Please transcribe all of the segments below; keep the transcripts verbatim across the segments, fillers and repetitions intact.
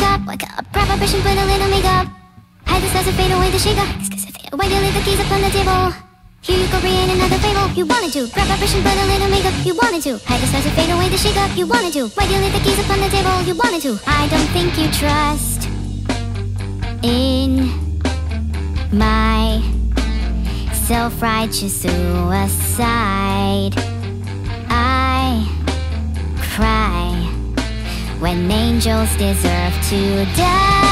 Wake up, wake up, grab a brush and put a little makeup. Hide the stars and fade away the shake up. Why do you leave the keys upon the table? Here you go, create another fable. You wanted to grab a brush and put a little makeup. You wanted to hide the stars and fade away the shake up. You wanted to. Why do you leave the keys upon the table? You wanted to. I don't think you trust in my self-righteous suicide. I cry when angels deserve to die.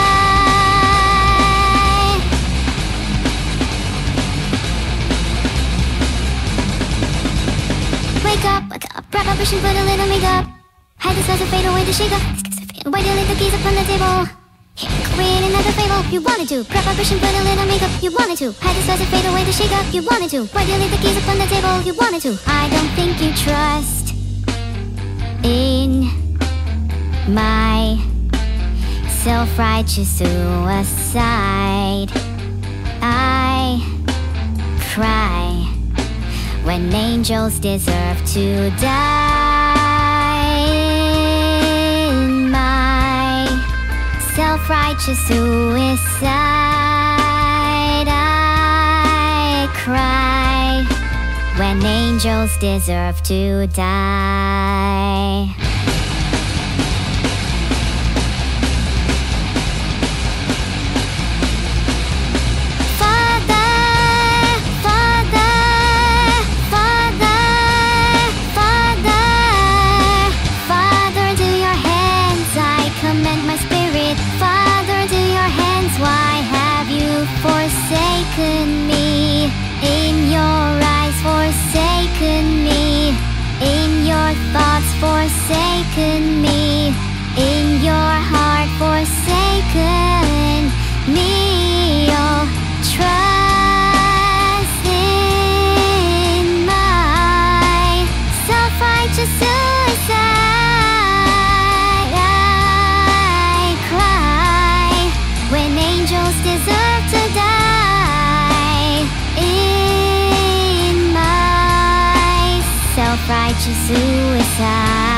Wake up, wake up, grab a brush and put a little makeup. Hide the stars and fade away the shake up. Why do you leave the keys upon the table? Here, create another fable. You wanted to grab a brush and put a little makeup. You wanted to hide the stars and fade away the shake up. You wanted to. Why do you leave the keys upon the table? You wanted to. I don't think you trust in my self-righteous suicide. I cry when angels deserve to die. In my self-righteous suicide, I cry when angels deserve to die. Forsaken me, in your eyes forsaken me, in your thoughts forsaken me, in your heart forsaken me. Oh, trust in my self-righteous suicide. I cry when angels deserve to die. In my self-righteous suicide.